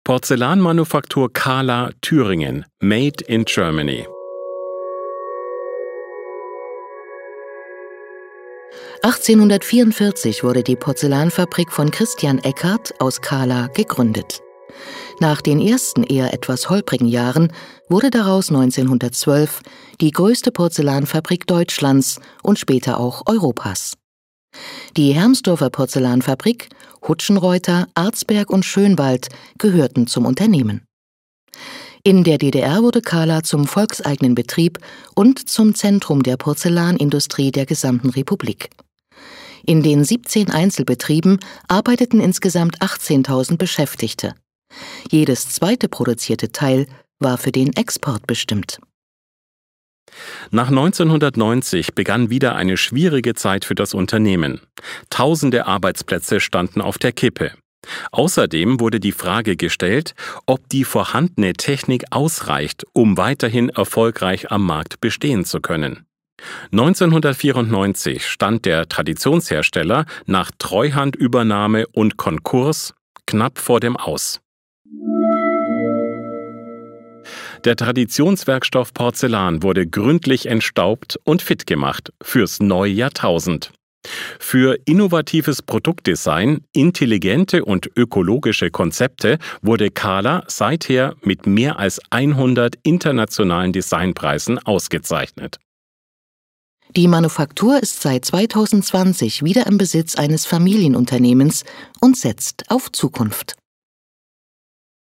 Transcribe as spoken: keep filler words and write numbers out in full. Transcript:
Porzellanmanufaktur Kahler, Thüringen, Made in Germany. achtzehnhundertvierundvierzig wurde die Porzellanfabrik von Christian Eckert aus Kahler gegründet. Nach den ersten eher etwas holprigen Jahren wurde daraus neunzehnhundertzwölf die größte Porzellanfabrik Deutschlands und später auch Europas. Die Hermsdorfer Porzellanfabrik, Hutschenreuter, Arzberg und Schönwald gehörten zum Unternehmen. In der D D R wurde Kahler zum volkseigenen Betrieb und zum Zentrum der Porzellanindustrie der gesamten Republik. In den siebzehn Einzelbetrieben arbeiteten insgesamt achtzehntausend Beschäftigte. Jedes zweite produzierte Teil war für den Export bestimmt. Nach neunzehnhundertneunzig begann wieder eine schwierige Zeit für das Unternehmen. Tausende Arbeitsplätze standen auf der Kippe. Außerdem wurde die Frage gestellt, ob die vorhandene Technik ausreicht, um weiterhin erfolgreich am Markt bestehen zu können. neunzehnhundertvierundneunzig stand der Traditionshersteller nach Treuhandübernahme und Konkurs knapp vor dem Aus. Der Traditionswerkstoff Porzellan wurde gründlich entstaubt und fit gemacht fürs neue Jahrtausend. Für innovatives Produktdesign, intelligente und ökologische Konzepte wurde Kahler seither mit mehr als hundert internationalen Designpreisen ausgezeichnet. Die Manufaktur ist seit zweitausendzwanzig wieder im Besitz eines Familienunternehmens und setzt auf Zukunft.